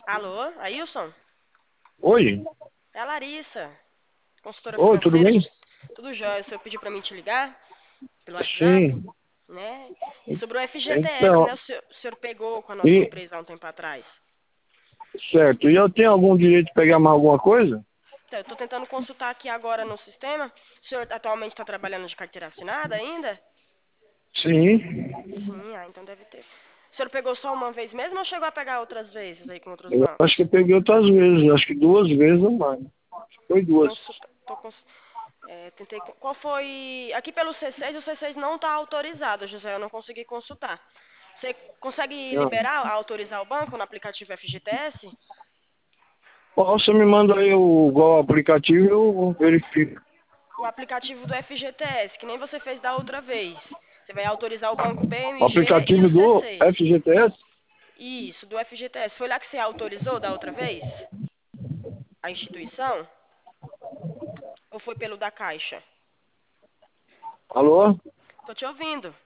Alô, Ailson? Oi, É a Larissa, consultora oi, tudo financeira. bem? Tudo jóia? O senhor pediu para mim te ligar pelo WhatsApp, Sim, né? E sobre o FGTS, né? então, O senhor pegou com a nossa e, empresa há um tempo atrás. certo, e eu tenho algum direito de pegar mais alguma coisa? Então, eu estou tentando consultar aqui agora no sistema. O senhor atualmente está trabalhando de carteira assinada ainda? Sim, Sim, então deve ter. O senhor pegou só uma vez mesmo ou chegou a pegar outras vezes aí com outros eu bancos? acho que eu peguei outras vezes, acho que duas vezes ou mais. Foi duas. Tentei. Qual foi? Aqui pelo C6, o C6 não está autorizado, José. Eu não consegui consultar. Você consegue Ah. liberar, autorizar o banco no aplicativo FGTS? Ó, você me manda aí o aplicativo e eu verifico. O aplicativo do FGTS, que nem você fez da outra vez. Você vai autorizar o banco O BMG e o aplicativo do C6. FGTS? Isso, do FGTS. Foi lá que você autorizou da outra vez? A instituição? Ou foi pelo da Caixa? Alô? Tô te ouvindo.